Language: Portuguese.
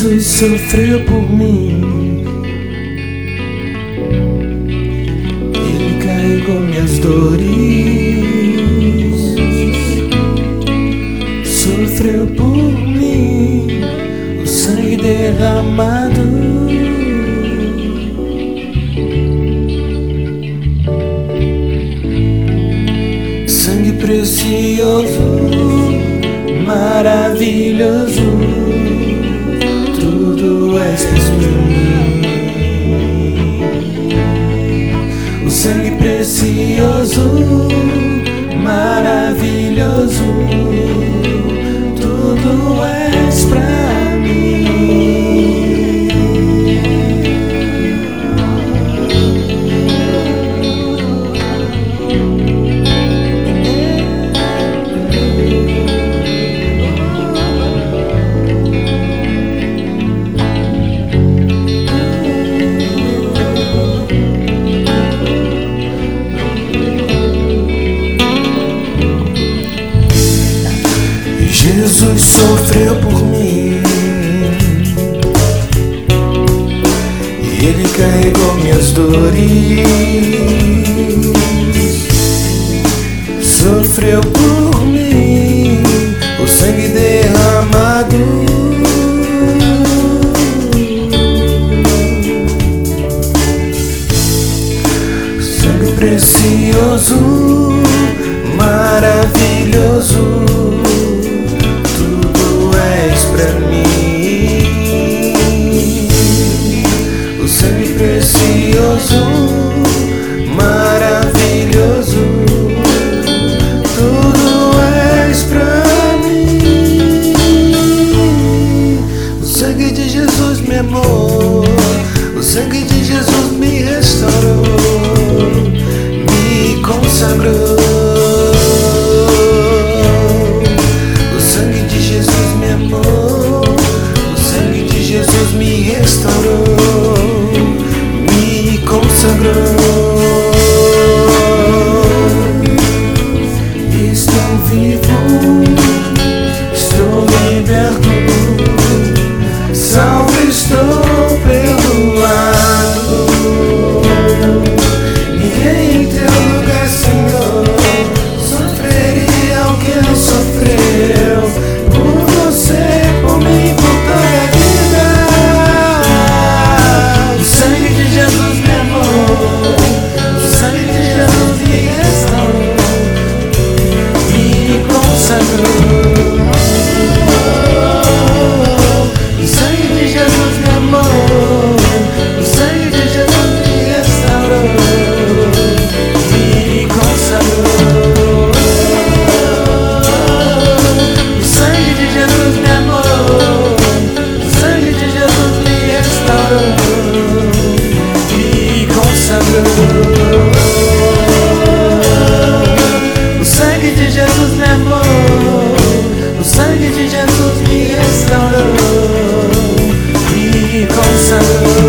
Jesus sofreu por mim, Ele carregou minhas dores, sofreu por mim, o sangue derramado. Sangue precioso, maravilhoso, tudo és por mim. O sangue precioso, maravilhoso, tudo és pra mim. Jesus sofreu por mim, e Ele carregou minhas dores, sofreu por mim, o sangue derramado. Sangue precioso, maravilhoso, pra mim. O sangue precioso, maravilhoso, tudo és pra mim. O sangue de Jesus me amou, o sangue de Jesus me restaurou, me consagrou. Jesus me restaurou, me consagrou. Estou vivo, estou liberto, salvo, estou perdoado. Ninguém em teu lugar, Senhor, sofreria o que Ele sofreu por você, por mim, por toda a vida. O sangue de Jesus me amou, o sangue de Jesus me restaurou, me consagrou.